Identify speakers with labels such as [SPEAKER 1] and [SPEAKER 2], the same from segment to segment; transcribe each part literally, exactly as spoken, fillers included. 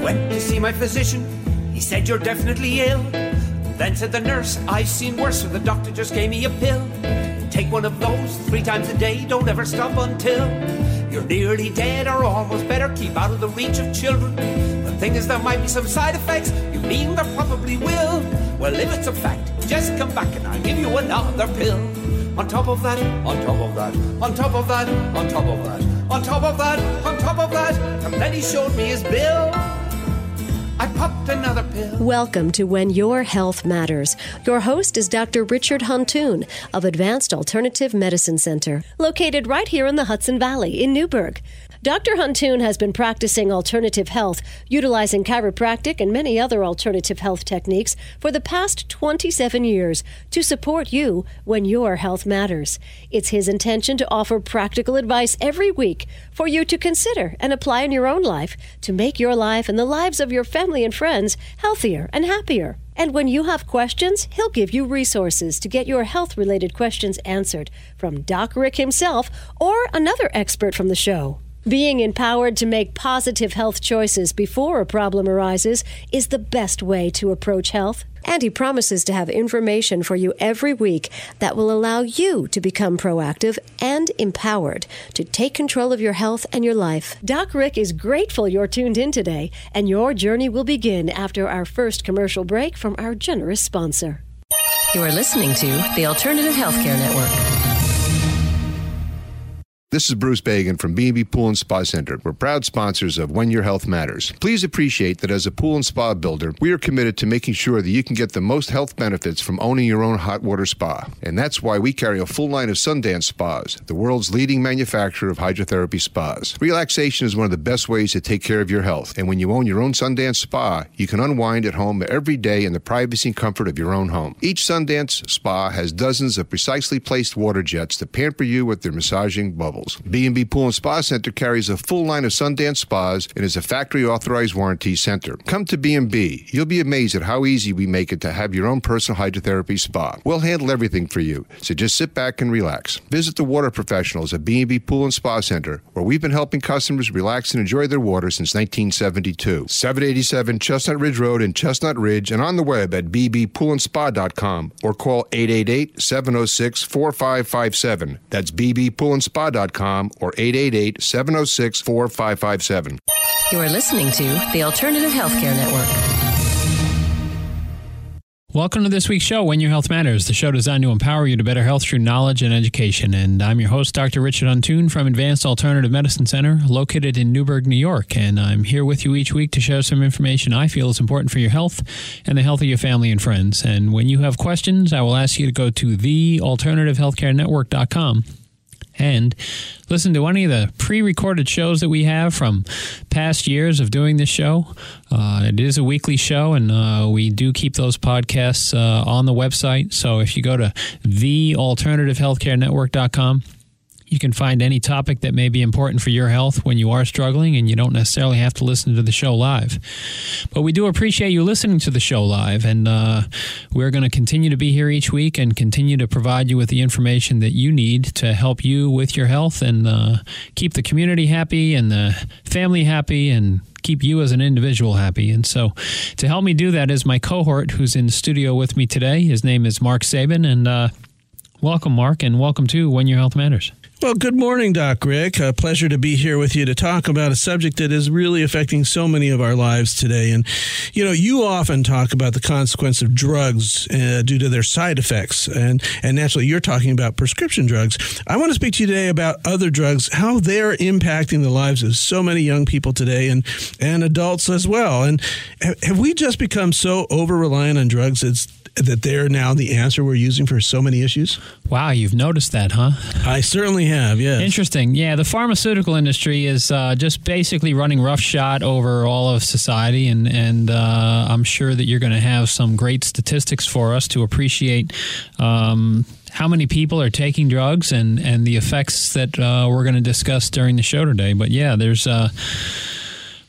[SPEAKER 1] went to see my physician. He said, you're definitely ill. Then said the nurse, I've seen worse, so the doctor just gave me a pill. Take one of those three times a day, don't ever stop until you're nearly dead or almost better. Keep out of the reach of children. The thing is, there might be some side effects. You mean there probably will? Well, if it's a fact, just come back and I'll give you another pill. On top of that, on top of that, on top of that, on top of that, on top of that, on top of that, and then he showed me his bill. I popped another pill.
[SPEAKER 2] Welcome to When Your Health Matters. Your host is Doctor Richard Huntoon of Advanced Alternative Medicine Center, located right here in the Hudson Valley in Newburgh. Doctor Huntoon has been practicing alternative health, utilizing chiropractic and many other alternative health techniques for the past twenty-seven years to support you when your health matters. It's his intention to offer practical advice every week for you to consider and apply in your own life to make your life and the lives of your family and friends healthier and happier. And when you have questions, he'll give you resources to get your health-related questions answered from Doc Rick himself or another expert from the show. Being empowered to make positive health choices before a problem arises is the best way to approach health. And he promises to have information for you every week that will allow you to become proactive and empowered to take control of your health and your life. Doc Rick is grateful you're tuned in today, and your journey will begin after our first commercial break from our generous sponsor.
[SPEAKER 3] You are listening to the Alternative Healthcare Network.
[SPEAKER 4] This is Bruce Bagan from B and B Pool and Spa Center. We're proud sponsors of When Your Health Matters. Please appreciate that as a pool and spa builder, we are committed to making sure that you can get the most health benefits from owning your own hot water spa. And that's why we carry a full line of Sundance Spas, the world's leading manufacturer of hydrotherapy spas. Relaxation is one of the best ways to take care of your health. And when you own your own Sundance Spa, you can unwind at home every day in the privacy and comfort of your own home. Each Sundance Spa has dozens of precisely placed water jets to pamper you with their massaging bubbles. B and B Pool and Spa Center carries a full line of Sundance Spas and is a factory-authorized warranty center. Come to B and B. You'll be amazed at how easy we make it to have your own personal hydrotherapy spa. We'll handle everything for you, so just sit back and relax. Visit the water professionals at B and B Pool and Spa Center, where we've been helping customers relax and enjoy their water since nineteen seventy-two. seven eighty-seven Chestnut Ridge Road in Chestnut Ridge and on the web at b b pool and spa dot com or call eight eight eight, seven oh six, four five five seven. That's b b pool and spa dot com or eight eight eight, seven oh six, four five five seven.
[SPEAKER 3] You are listening to the Alternative Healthcare Network.
[SPEAKER 5] Welcome to this week's show, When Your Health Matters, the show designed to empower you to better health through knowledge and education. And I'm your host, Doctor Richard Huntoon from Advanced Alternative Medicine Center, located in Newburgh, New York. And I'm here with you each week to share some information I feel is important for your health and the health of your family and friends. And when you have questions, I will ask you to go to the alternative healthcare network dot com. And listen to any of the pre-recorded shows that we have from past years of doing this show. Uh, it is a weekly show, and uh, we do keep those podcasts uh, on the website. So if you go to the alternative healthcare network dot com, you can find any topic that may be important for your health when you are struggling, and you don't necessarily have to listen to the show live. But we do appreciate you listening to the show live, and uh, we're going to continue to be here each week and continue to provide you with the information that you need to help you with your health and uh, keep the community happy and the family happy and keep you as an individual happy. And so to help me do that is my cohort who's in the studio with me today. His name is Mark Sabin, and uh, welcome, Mark, and welcome to When Your Health Matters.
[SPEAKER 6] Well, good morning, Doc Rick. A pleasure to be here with you to talk about a subject that is really affecting so many of our lives today. And, you know, you often talk about the consequence of drugs uh, due to their side effects. And, and naturally, you're talking about prescription drugs. I want to speak to you today about other drugs, how they're impacting the lives of so many young people today and, and adults as well. And have we just become so over-reliant on drugs it's that they're now the answer we're using for so many issues?
[SPEAKER 5] Wow, you've noticed that, huh?
[SPEAKER 6] I certainly have, yes.
[SPEAKER 5] Interesting. Yeah, the pharmaceutical industry is uh, just basically running roughshod over all of society, and, and uh, I'm sure that you're going to have some great statistics for us to appreciate um, how many people are taking drugs and, and the effects that uh, we're going to discuss during the show today. But yeah, there's... Uh,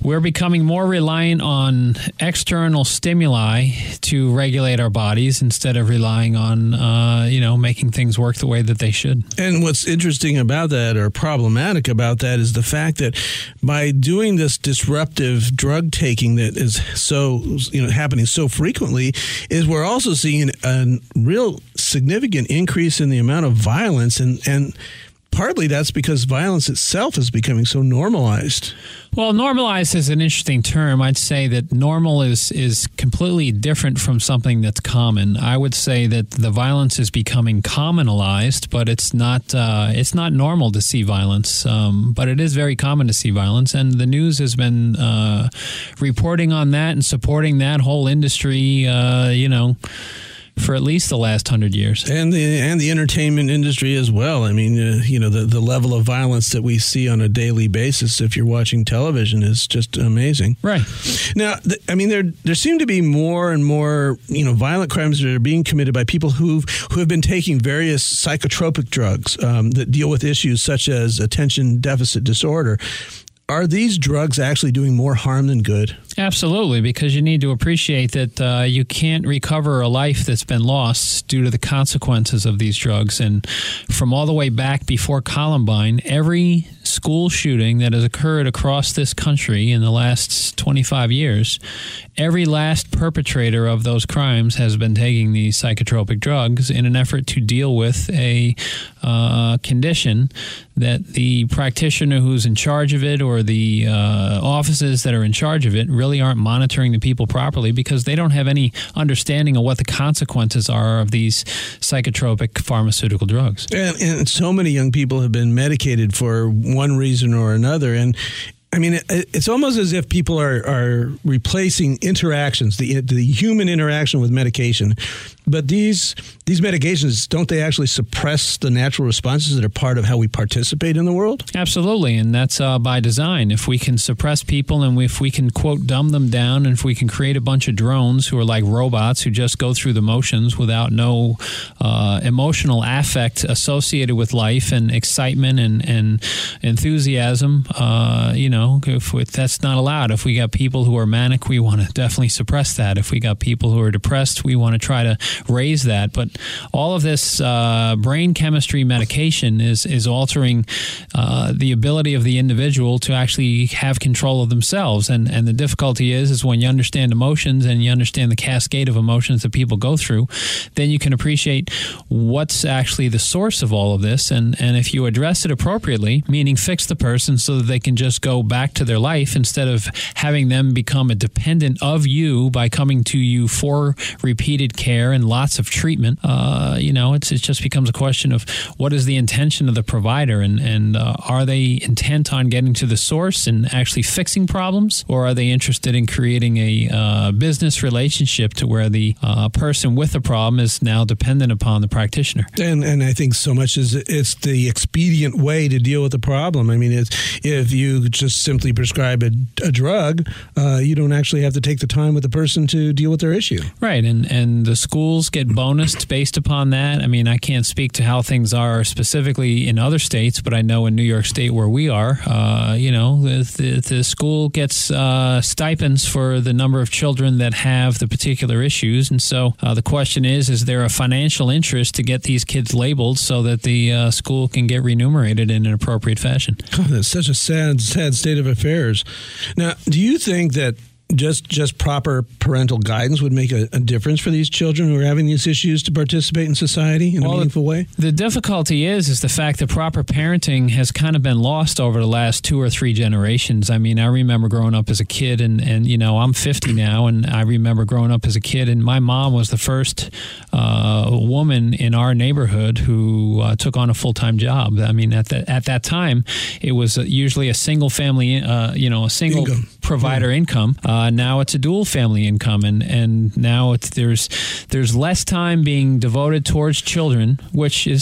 [SPEAKER 5] we're becoming more reliant on external stimuli to regulate our bodies instead of relying on, uh, you know, making things work the way that they should.
[SPEAKER 6] And what's interesting about that, or problematic about that, is the fact that by doing this disruptive drug taking that is so, you know, happening so frequently, is we're also seeing a real significant increase in the amount of violence, and and partly that's because violence itself is becoming so normalized.
[SPEAKER 5] Well, normalized is an interesting term. I'd say that normal is, is completely different from something that's common. I would say that the violence is becoming commonalized, but it's not uh, it's not normal to see violence. Um, but it is very common to see violence, and the news has been uh, reporting on that and supporting that whole industry, uh, you know, for at least the last hundred years.
[SPEAKER 6] And the and the entertainment industry as well. I mean, uh, you know, the, the level of violence that we see on a daily basis if you're watching television is just amazing.
[SPEAKER 5] Right.
[SPEAKER 6] Now, th- I mean, there there seem to be more and more, you know, violent crimes that are being committed by people who've, who have been taking various psychotropic drugs um, that deal with issues such as attention deficit disorder. Are these drugs actually doing more harm than good?
[SPEAKER 5] Absolutely, because you need to appreciate that uh, you can't recover a life that's been lost due to the consequences of these drugs. And from all the way back before Columbine, every school shooting that has occurred across this country in the last twenty-five years, every last perpetrator of those crimes has been taking these psychotropic drugs in an effort to deal with a uh, condition that the practitioner who's in charge of it or the uh, offices that are in charge of it really aren't monitoring the people properly because they don't have any understanding of what the consequences are of these psychotropic pharmaceutical drugs.
[SPEAKER 6] And, and so many young people have been medicated for one reason or another. And I mean, it, it's almost as if people are, are replacing interactions, the the human interaction with medication. But these these medications, don't they actually suppress the natural responses that are part of how we participate in the world?
[SPEAKER 5] Absolutely, and that's uh, by design. If we can suppress people and if we can, quote, dumb them down, and if we can create a bunch of drones who are like robots who just go through the motions without no uh, emotional affect associated with life and excitement and, and enthusiasm, uh, you know, if, if that's not allowed. If we got people who are manic, we want to definitely suppress that. If we got people who are depressed, we want to try to raise that. But all of this uh, brain chemistry medication is is altering uh, the ability of the individual to actually have control of themselves. And and the difficulty is is when you understand emotions and you understand the cascade of emotions that people go through, then you can appreciate what's actually the source of all of this. And and if you address it appropriately, meaning fix the person so that they can just go back to their life instead of having them become a dependent of you by coming to you for repeated care and lots of treatment, uh, you know, it's, it just becomes a question of what is the intention of the provider, and, and uh, are they intent on getting to the source and actually fixing problems, or are they interested in creating a uh, business relationship to where the uh, person with the problem is now dependent upon the practitioner?
[SPEAKER 6] And and I think so much is it's the expedient way to deal with the problem. I mean, it's, if you just simply prescribe a, a drug, uh, you don't actually have to take the time with the person to deal with their issue.
[SPEAKER 5] Right, and, and the schools get bonused based upon that. I mean, I can't speak to how things are specifically in other states, but I know in New York State where we are, uh, you know, the, the, the school gets uh, stipends for the number of children that have the particular issues. And so uh, the question is, is there a financial interest to get these kids labeled so that the uh, school can get remunerated in an appropriate fashion?
[SPEAKER 6] Oh, that's such a sad, sad state of affairs. Now, do you think that Just just proper parental guidance would make a, a difference for these children who are having these issues to participate in society in well, a meaningful way?
[SPEAKER 5] The difficulty is is the fact that proper parenting has kind of been lost over the last two or three generations. I mean, I remember growing up as a kid, and, and you know, I'm fifty now, and I remember growing up as a kid, and my mom was the first uh, woman in our neighborhood who uh, took on a full-time job. I mean, at, the, at that time, it was usually a single family, uh, you know, a single income. provider yeah. income. Uh, now it's a dual family income, and, and now it's, there's there's less time being devoted towards children, which is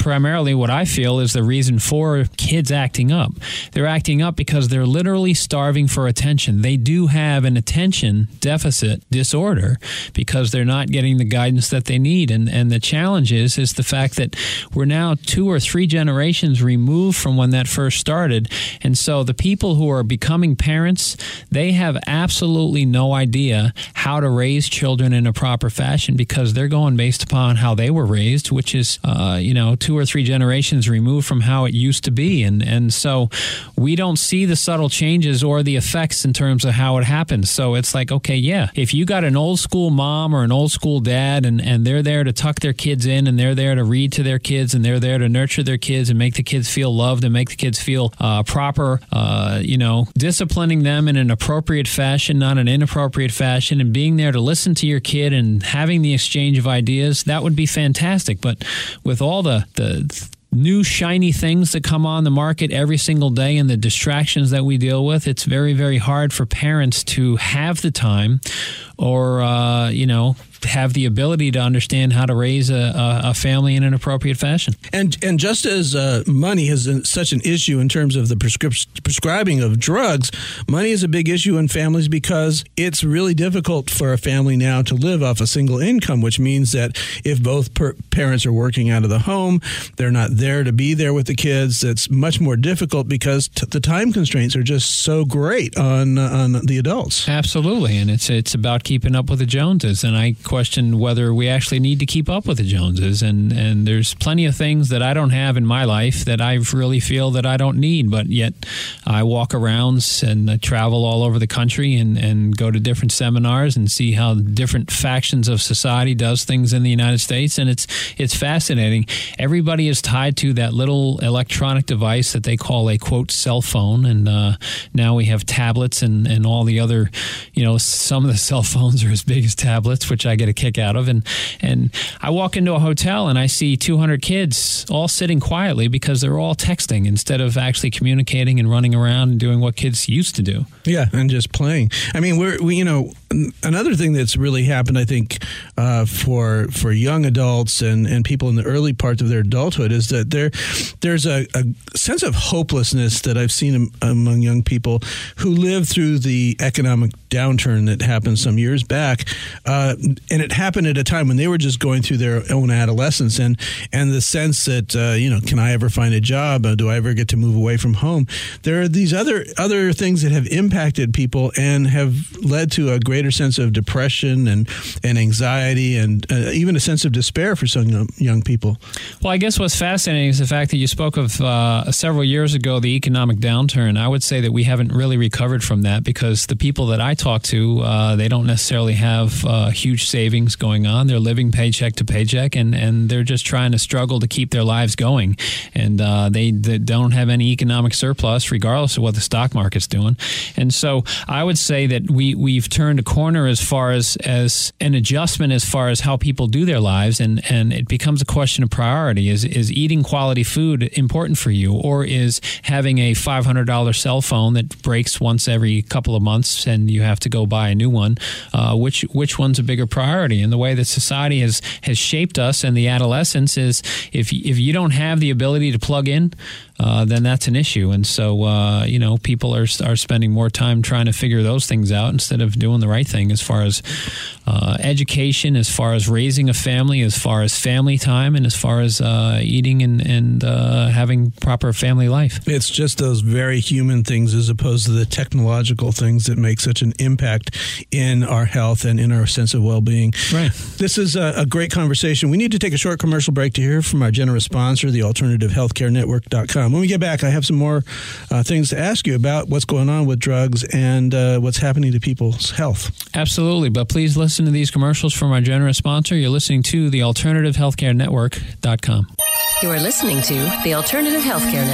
[SPEAKER 5] primarily what I feel is the reason for kids acting up. They're acting up because they're literally starving for attention. They do have an attention deficit disorder because they're not getting the guidance that they need. And and the challenge is, is the fact that we're now two or three generations removed from when that first started. And so the people who are becoming parents, they have absolutely no idea how to raise children in a proper fashion because they're going based upon how they were raised, which is, uh, you know, two or three generations removed from how it used to be. And, and so we don't see the subtle changes or the effects in terms of how it happens. So it's like, okay, yeah, if you got an old school mom or an old school dad and, and they're there to tuck their kids in and they're there to read to their kids and they're there to nurture their kids and make the kids feel loved and make the kids feel uh, proper, uh, you know, disciplining them in an appropriate fashion, not an inappropriate fashion, and being there to listen to your kid and having the exchange of ideas, that would be fantastic. But with all the, the new shiny things that come on the market every single day and the distractions that we deal with, it's very, very hard for parents to have the time or, uh, you know, have the ability to understand how to raise a, a family in an appropriate fashion.
[SPEAKER 6] And and just as uh, money is such an issue in terms of the prescrip- prescribing of drugs, money is a big issue in families because it's really difficult for a family now to live off a single income, which means that if both per- parents are working out of the home, they're not there to be there with the kids. It's much more difficult because t- the time constraints are just so great on uh, on the adults.
[SPEAKER 5] Absolutely, and it's it's about keeping up with the Joneses, and I question whether we actually need to keep up with the Joneses. And, and there's plenty of things that I don't have in my life that I really feel that I don't need, but yet I walk around and I travel all over the country and, and go to different seminars and see how different factions of society does things in the United States. And it's it's fascinating. Everybody is tied to that little electronic device that they call a, quote, cell phone. And uh, now we have tablets and, and all the other, you know, some of the cell phones are as big as tablets, which I get a kick out of. And and I walk into a hotel and I see two hundred kids all sitting quietly because they're all texting instead of actually communicating and running around and doing what kids used to do.
[SPEAKER 6] Yeah, and just playing. I mean, we're we, you know, another thing that's really happened, I think, uh, for for young adults and, and people in the early part of their adulthood is that there there's a, a sense of hopelessness that I've seen among young people who lived through the economic downturn that happened some years back. Uh, and it happened at a time when they were just going through their own adolescence and, and the sense that, uh, you know, can I ever find a job? Uh, do I ever get to move away from home? There are these other other things that have impacted people and have led to a greater sense of depression and, and anxiety and uh, even a sense of despair for some young, young people.
[SPEAKER 5] Well, I guess what's fascinating is the fact that you spoke of uh, several years ago, the economic downturn. I would say that we haven't really recovered from that because the people that I talk to, uh, they don't necessarily have uh, huge savings going on. They're living paycheck to paycheck, and, and they're just trying to struggle to keep their lives going. And uh, they, they don't have any economic surplus, regardless of what the stock market's doing. And so I would say that we, we've turned a corner as far as, as an adjustment as far as how people do their lives, and, and it becomes a question of priority. Is, is eating quality food important for you, or is having a five hundred dollars cell phone that breaks once every couple of months and you have to go buy a new one? Uh, which which one's a bigger priority? And the way that society has, has shaped us and the adolescence is if if you don't have the ability to plug in, uh, then that's an issue. And so, uh, you know, people are are spending more time trying to figure those things out instead of doing the right thing as far as uh, education, as far as raising a family, as far as family time, and as far as uh, eating and, and uh, having proper family life.
[SPEAKER 6] It's just those very human things as opposed to the technological things that make such an impact in our health and in our sense of well-being.
[SPEAKER 5] Right.
[SPEAKER 6] This is a, a great conversation. We need to take a short commercial break to hear from our generous sponsor, the alternative healthcare network dot com. When we get back, I have some more uh, things to ask you about what's going on with drugs and uh, what's happening to people's health.
[SPEAKER 5] Absolutely. But please listen to these commercials from our generous sponsor. You're listening to the alternative healthcare network dot com.
[SPEAKER 3] You are listening to the Alternative Healthcare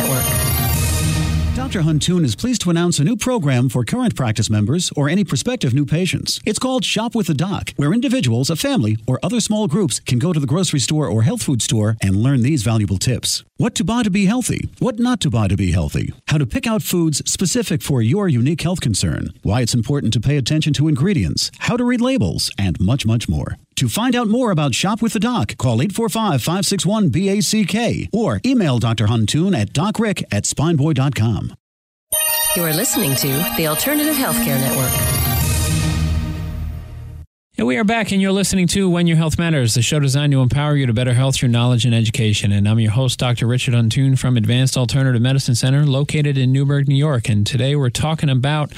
[SPEAKER 3] Network.
[SPEAKER 7] Doctor Huntoon is pleased to announce a new program for current practice members or any prospective new patients. It's called Shop with the Doc, where individuals, a family, or other small groups can go to the grocery store or health food store and learn these valuable tips. What to buy to be healthy, what not to buy to be healthy, how to pick out foods specific for your unique health concern, why it's important to pay attention to ingredients, how to read labels, and much, much more. To find out more about Shop with the Doc, call eight four five, five six one, B A C K or email Doctor Huntoon at docrick at spineboy dot com.
[SPEAKER 3] You are listening to the Alternative Healthcare Network.
[SPEAKER 5] And we are back, and you're listening to When Your Health Matters, the show designed to empower you to better health through knowledge and education. And I'm your host, Doctor Richard Huntoon from Advanced Alternative Medicine Center, located in Newburgh, New York. And today we're talking about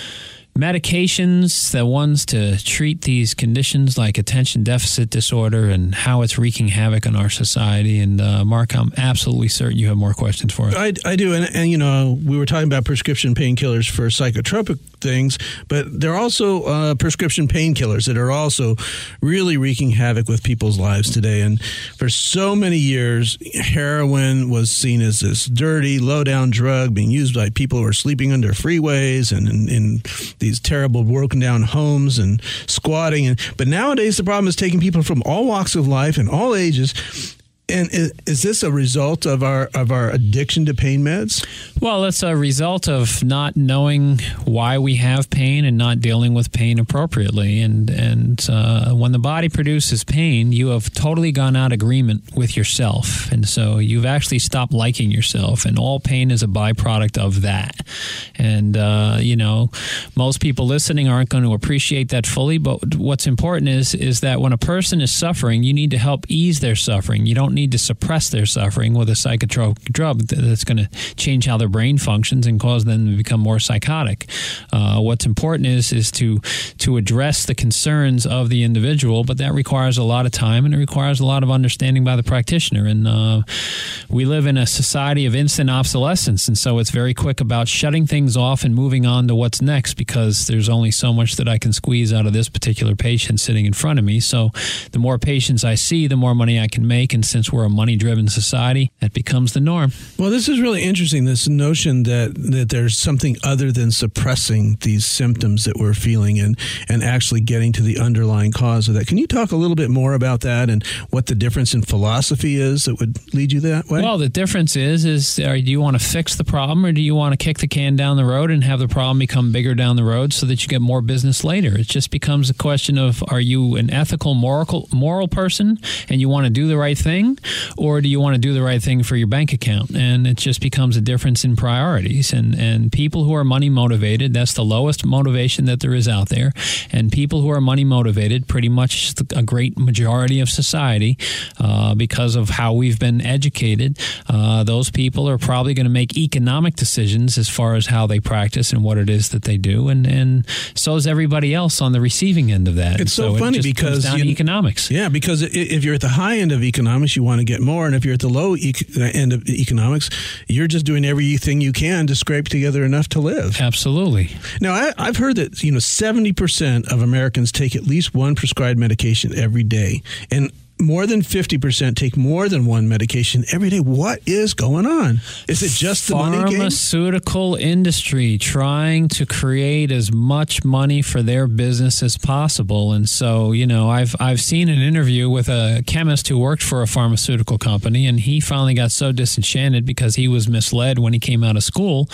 [SPEAKER 5] medications, the ones to treat these conditions like attention deficit disorder and how it's wreaking havoc on our society. And uh, Mark, I'm absolutely certain you have more questions for us.
[SPEAKER 6] I, I do. And, and, you know, we were talking about prescription painkillers for psychotropic things, but there are also uh, prescription painkillers that are also really wreaking havoc with people's lives today. And for so many years, heroin was seen as this dirty, low-down drug being used by people who are sleeping under freeways and in, in these terrible broken down homes and squatting. And but nowadays the problem is taking people from all walks of life and all ages. And is, is this a result of our of our addiction to pain meds?
[SPEAKER 5] Well, it's a result of not knowing why we have pain and not dealing with pain appropriately. And and uh, when the body produces pain, you have totally gone out of agreement with yourself. And so you've actually stopped liking yourself. And all pain is a byproduct of that. And, uh, you know, most people listening aren't going to appreciate that fully. But what's important is, is that when a person is suffering, you need to help ease their suffering. You don't need to suppress their suffering with a psychotropic drug that's going to change how their brain functions and cause them to become more psychotic. Uh, what's important is is to to address the concerns of the individual, but that requires a lot of time and it requires a lot of understanding by the practitioner. And uh, we live in a society of instant obsolescence, and so it's very quick about shutting things off and moving on to what's next because there's only so much that I can squeeze out of this particular patient sitting in front of me. So the more patients I see, the more money I can make, and since we're a money-driven society, that becomes the norm.
[SPEAKER 6] Well, this is really interesting, this notion that, that there's something other than suppressing these symptoms that we're feeling and, and actually getting to the underlying cause of that. Can you talk a little bit more about that and what the difference in philosophy is that would lead you that way?
[SPEAKER 5] Well, the difference is, is uh, do you want to fix the problem or do you want to kick the can down the road and have the problem become bigger down the road so that you get more business later? It just becomes a question of, are you an ethical, moral, moral person and you want to do the right thing? Or do you want to do the right thing for your bank account? And it just becomes a difference in priorities. And, and people who are money motivated, that's the lowest motivation that there is out there. And people who are money motivated, pretty much a great majority of society, uh, because of how we've been educated, uh, those people are probably going to make economic decisions as far as how they practice and what it is that they do. And, and so is everybody else on the receiving end of that.
[SPEAKER 6] It's so, so funny
[SPEAKER 5] it just
[SPEAKER 6] because
[SPEAKER 5] comes down
[SPEAKER 6] you,
[SPEAKER 5] to economics.
[SPEAKER 6] Yeah, because if you're at the high end of economics, you want to get more. And if you're at the low e- end of economics, you're just doing everything you can to scrape together enough to live.
[SPEAKER 5] Absolutely.
[SPEAKER 6] Now, I, I've heard that, you know, seventy percent of Americans take at least one prescribed medication every day. And more than fifty percent take more than one medication every day. What is going on? Is it just the money game?
[SPEAKER 5] Pharmaceutical industry trying to create as much money for their business as possible. And so, you know, I've I've seen an interview with a chemist who worked for a pharmaceutical company, and he finally got so disenchanted because he was misled when he came out of school,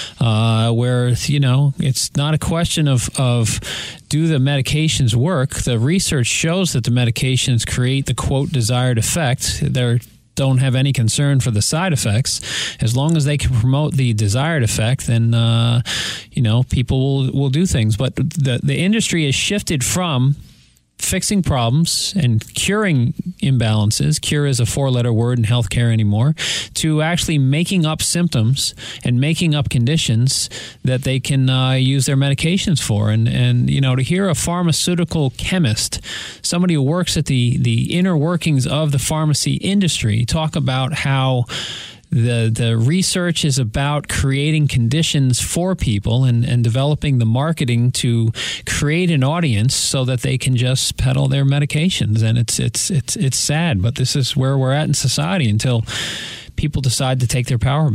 [SPEAKER 5] uh, where, you know, it's not a question of of do the medications work? The research shows that the medications create the, quote, desired effect. They don't have any concern for the side effects. As long as they can promote the desired effect, then, uh, you know, people will, will do things. But the, the industry has shifted from fixing problems and curing imbalances. Cure is a four-letter word in healthcare anymore, to actually making up symptoms and making up conditions that they can uh, use their medications for. And, and, you know, to hear a pharmaceutical chemist, somebody who works at the, the inner workings of the pharmacy industry, talk about how The the research is about creating conditions for people and, and developing the marketing to create an audience so that they can just peddle their medications. And it's it's it's it's sad, but this is where we're at in society until people decide to take their power back.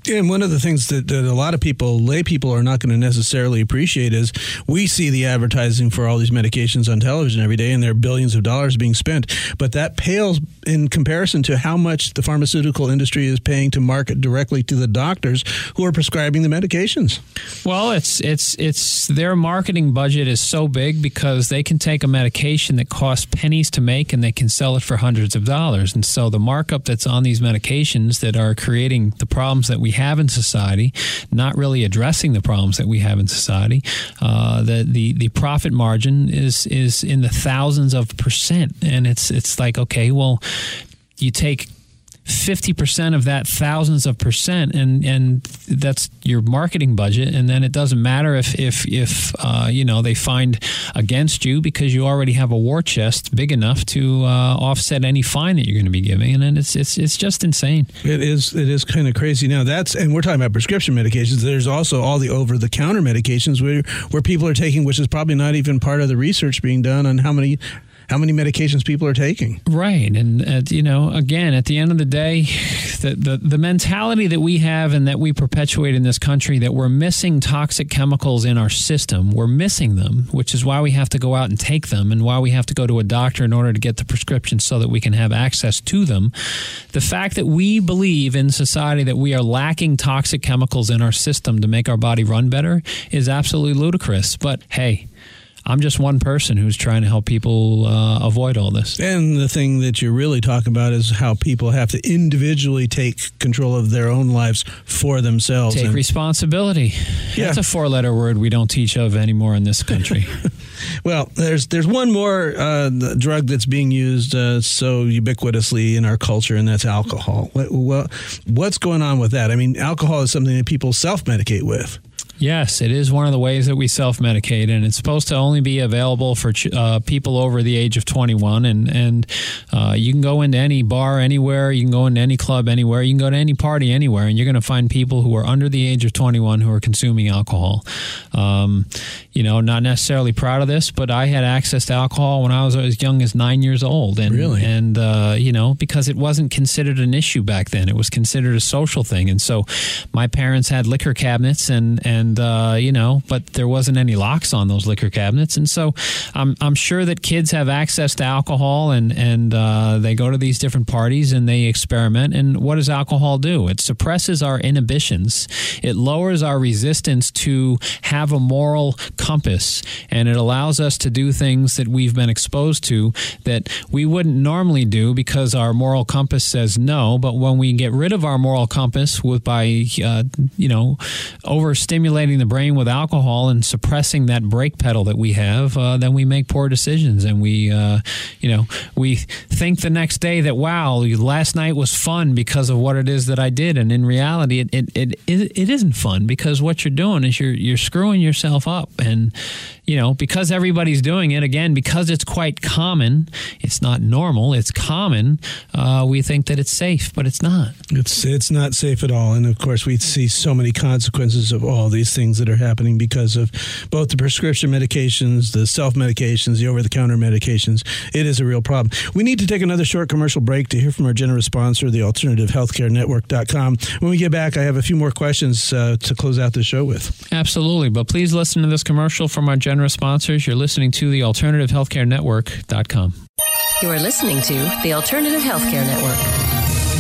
[SPEAKER 6] And one of the things that, that a lot of people, lay people, are not going to necessarily appreciate is we see the advertising for all these medications on television every day, and there are billions of dollars being spent. But that pales in comparison to how much the pharmaceutical industry is paying to market directly to the doctors who are prescribing the medications.
[SPEAKER 5] Well, it's it's it's their marketing budget is so big because they can take a medication that costs pennies to make and they can sell it for hundreds of dollars. And so the markup that's on these medications that are creating the problems that we have in society, not really addressing the problems that we have in society, uh, the, the the profit margin is is in the thousands of percent. And it's it's like, okay, well, you take fifty percent of that thousands of percent, and, and that's your marketing budget. And then it doesn't matter if, if, if uh, you know, they find against you because you already have a war chest big enough to uh, offset any fine that you're going to be giving. And then it's, it's, it's just insane.
[SPEAKER 6] It is, it is kind of crazy. Now that's, and we're talking about prescription medications. There's also all the over the counter medications where, where people are taking, which is probably not even part of the research being done on how many how many medications people are taking.
[SPEAKER 5] Right. And, uh, you know, again, at the end of the day, the, the, the mentality that we have and that we perpetuate in this country that we're missing toxic chemicals in our system, we're missing them, which is why we have to go out and take them and why we have to go to a doctor in order to get the prescription so that we can have access to them. The fact that we believe in society that we are lacking toxic chemicals in our system to make our body run better is absolutely ludicrous. But hey, I'm just one person who's trying to help people uh, avoid all this.
[SPEAKER 6] And the thing that you really talk about is how people have to individually take control of their own lives for themselves.
[SPEAKER 5] Take
[SPEAKER 6] and
[SPEAKER 5] responsibility.
[SPEAKER 6] Yeah.
[SPEAKER 5] That's a four-letter word we don't teach of anymore in this country.
[SPEAKER 6] Well, there's there's one more uh, drug that's being used uh, so ubiquitously in our culture, and that's alcohol. What, what, what's going on with that? I mean, alcohol is something that people self-medicate with.
[SPEAKER 5] Yes, it is one of the ways that we self-medicate, and it's supposed to only be available for uh, people over the age of twenty-one. And and uh, you can go into any bar anywhere, you can go into any club anywhere, you can go to any party anywhere, and you're going to find people who are under the age of twenty-one who are consuming alcohol. Um, you know, not necessarily proud of this, but I had access to alcohol when I was as young as nine years old. And,
[SPEAKER 6] really?
[SPEAKER 5] And, uh, you know, because it wasn't considered an issue back then. It was considered a social thing. And so my parents had liquor cabinets and, and And, uh, you know, but there wasn't any locks on those liquor cabinets. And so I'm, I'm sure that kids have access to alcohol and, and uh, they go to these different parties and they experiment. And what does alcohol do? It suppresses our inhibitions. It lowers our resistance to have a moral compass. And it allows us to do things that we've been exposed to that we wouldn't normally do because our moral compass says no. But when we get rid of our moral compass with by, uh, you know, overstimulating the brain with alcohol and suppressing that brake pedal that we have, uh, then we make poor decisions. And we, uh, you know, we think the next day that, wow, last night was fun because of what it is that I did. And in reality, it it it, it isn't fun because what you're doing is you're you're screwing yourself up. And, you know, because everybody's doing it, again, because it's quite common, it's not normal, it's common, uh, we think that it's safe, but it's not.
[SPEAKER 6] It's it's not safe at all. And, of course, we see so many consequences of all these things that are happening because of both the prescription medications, the self-medications, the over-the-counter medications. It is a real problem. We need to take another short commercial break to hear from our generous sponsor, the alternative healthcare network dot com. When we get back, I have a few more questions uh, to close out the show with.
[SPEAKER 5] Absolutely. But please listen to this commercial from our generous sponsors. You're listening to the alternative healthcare network dot com.
[SPEAKER 3] You're listening to the Alternative Healthcare Network.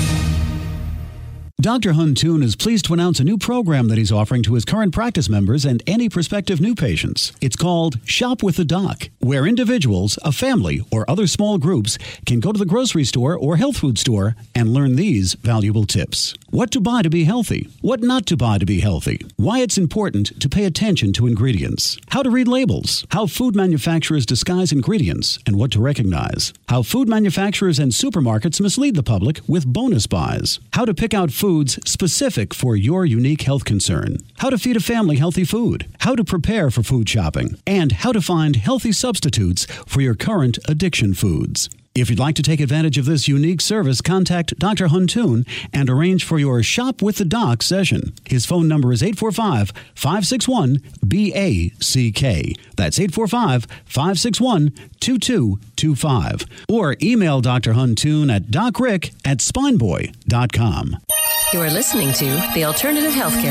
[SPEAKER 7] Doctor Huntoon is pleased to announce a new program that he's offering to his current practice members and any prospective new patients. It's called Shop with the Doc, where individuals, a family, or other small groups can go to the grocery store or health food store and learn these valuable tips. What to buy to be healthy, what not to buy to be healthy, why it's important to pay attention to ingredients, how to read labels, how food manufacturers disguise ingredients and what to recognize, how food manufacturers and supermarkets mislead the public with bonus buys, how to pick out food foods specific for your unique health concern, how to feed a family healthy food, how to prepare for food shopping, and how to find healthy substitutes for your current addiction foods. If you'd like to take advantage of this unique service, contact Doctor Huntoon and arrange for your Shop with the Doc session. His phone number is eight four five, five six one, B A C K. That's eight four five, five six one, two two two five. Or email Doctor Huntoon at docrick at spineboy dot com.
[SPEAKER 3] You are listening to the Alternative Healthcare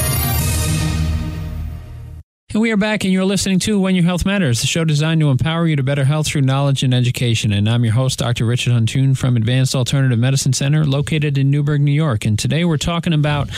[SPEAKER 3] Network.
[SPEAKER 5] And we are back, and you're listening to When Your Health Matters, the show designed to empower you to better health through knowledge and education. And I'm your host, Doctor Richard Huntoon from Advanced Alternative Medicine Center, located in Newburgh, New York. And today we're talking about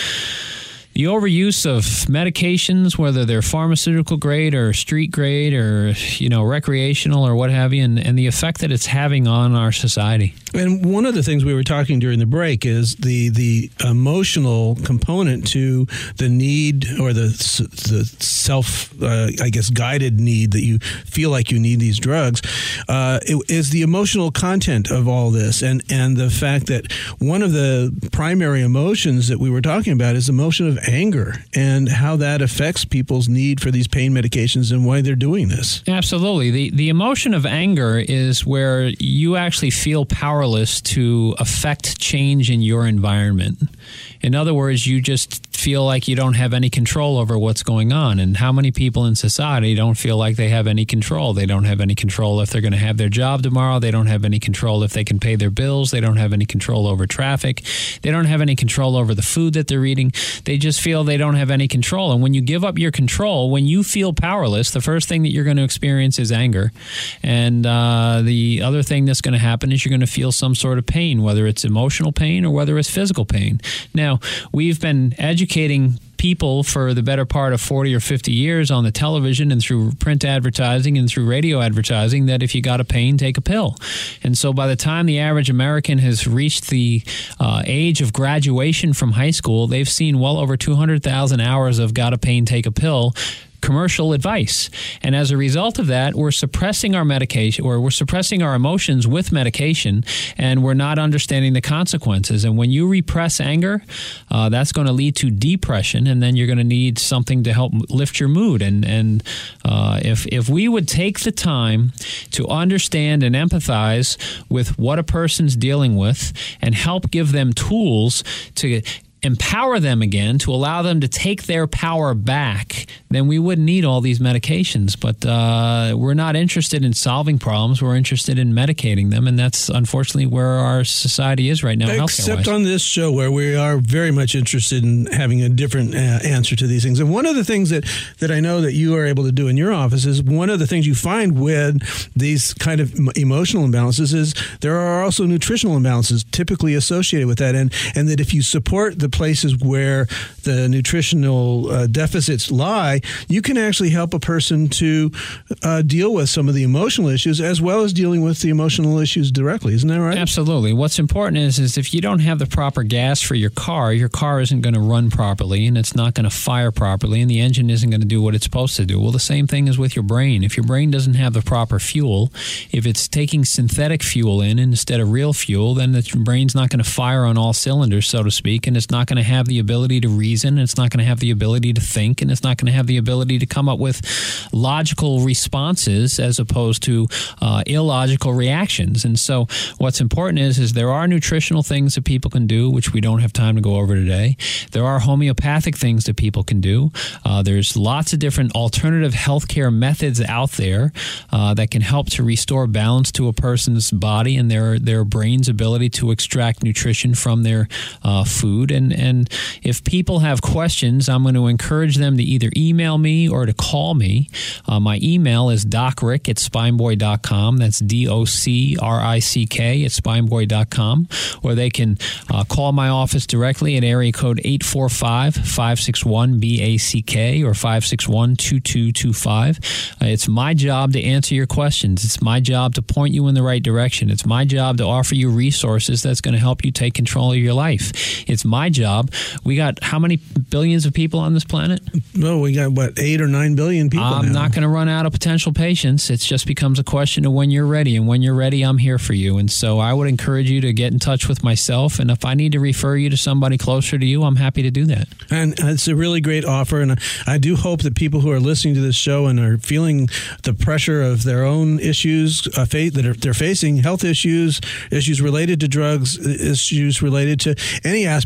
[SPEAKER 5] the overuse of medications, whether they're pharmaceutical grade or street grade or, you know, recreational or what have you, and, and the effect that it's having on our society.
[SPEAKER 6] And one of the things we were talking during the break is the the emotional component to the need or the the self, uh, I guess, guided need that you feel like you need these drugs. Uh, it is the emotional content of all this, and and the fact that one of the primary emotions that we were talking about is the emotion of anger and how that affects people's need for these pain medications and why they're doing this.
[SPEAKER 5] Absolutely. The the emotion of anger is where you actually feel powerless to affect change in your environment. In other words, you just feel like you don't have any control over what's going on. And how many people in society don't feel like they have any control? They don't have any control if they're going to have their job tomorrow. They don't have any control if they can pay their bills. They don't have any control over traffic. They don't have any control over the food that they're eating. They just feel they don't have any control. And when you give up your control, when you feel powerless, the first thing that you're going to experience is anger. And uh, the other thing that's going to happen is you're going to feel some sort of pain, whether it's emotional pain or whether it's physical pain. Now, we've been educating people for the better part of forty or fifty years on the television and through print advertising and through radio advertising that if you got a pain, take a pill. And so by the time the average American has reached the uh, age of graduation from high school, they've seen well over two hundred thousand hours of got a pain, take a pill commercial advice. And as a result of that, we're suppressing our medication, or we're suppressing our emotions with medication, and we're not understanding the consequences. And when you repress anger, uh, that's going to lead to depression, and then you're going to need something to help lift your mood. And and uh, if if we would take the time to understand and empathize with what a person's dealing with and help give them tools to empower them again, to allow them to take their power back, then we wouldn't need all these medications. But uh, we're not interested in solving problems. We're interested in medicating them, and that's unfortunately where our society is right now.
[SPEAKER 6] Except on this show, where we are very much interested in having a different uh, answer to these things. And one of the things that, that I know that you are able to do in your office is one of the things you find with these kind of emotional imbalances is there are also nutritional imbalances typically associated with that, and, and that if you support the places where the nutritional uh, deficits lie, you can actually help a person to uh, deal with some of the emotional issues as well as dealing with the emotional issues directly. Isn't that right?
[SPEAKER 5] Absolutely. What's important is, is if you don't have the proper gas for your car, your car isn't going to run properly, and it's not going to fire properly, and the engine isn't going to do what it's supposed to do. Well, the same thing is with your brain. If your brain doesn't have the proper fuel, if it's taking synthetic fuel in instead of real fuel, then the brain's not going to fire on all cylinders, so to speak, and it's not going to have the ability to reason, and it's not going to have the ability to think, and it's not going to have the ability to come up with logical responses as opposed to uh, illogical reactions. And so what's important is, is there are nutritional things that people can do, which we don't have time to go over today. There are homeopathic things that people can do. Uh, there's lots of different alternative healthcare methods out there uh, that can help to restore balance to a person's body and their, their brain's ability to extract nutrition from their uh, food. And And if people have questions, I'm going to encourage them to either email me or to call me. Uh, my email is docrick at spineboy dot com. That's D O C R I C K at spineboy dot com. Or they can uh, call my office directly at area code eight four five, five six one, B A C K or five six one, two two two five. Uh, it's my job to answer your questions. It's my job to point you in the right direction. It's my job to offer you resources that's going to help you take control of your life. It's my job. We got how many billions of people on this planet?
[SPEAKER 6] No, we got, what, eight or nine billion people
[SPEAKER 5] I'm
[SPEAKER 6] now.
[SPEAKER 5] not going to run out of potential patients. It just becomes a question of when you're ready. And when you're ready, I'm here for you. And so I would encourage you to get in touch with myself. And if I need to refer you to somebody closer to you, I'm happy to do that.
[SPEAKER 6] And it's a really great offer. And I do hope that people who are listening to this show and are feeling the pressure of their own issues uh, that are, they're facing, health issues, issues related to drugs, issues related to any aspect of their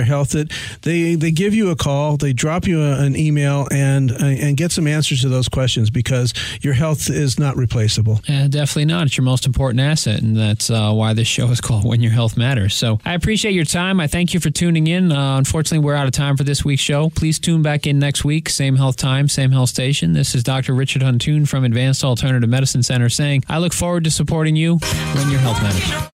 [SPEAKER 6] their health, that they, they give you a call, they drop you a, an email, and uh, and get some answers to those questions, because your health is not replaceable.
[SPEAKER 5] Yeah, definitely not. It's your most important asset, and that's uh, why this show is called When Your Health Matters. So I appreciate your time. I thank you for tuning in. Uh, unfortunately, we're out of time for this week's show. Please tune back in next week. Same health time, same health station. This is Doctor Richard Huntoon from Advanced Alternative Medicine Center saying, I look forward to supporting you when your health matters.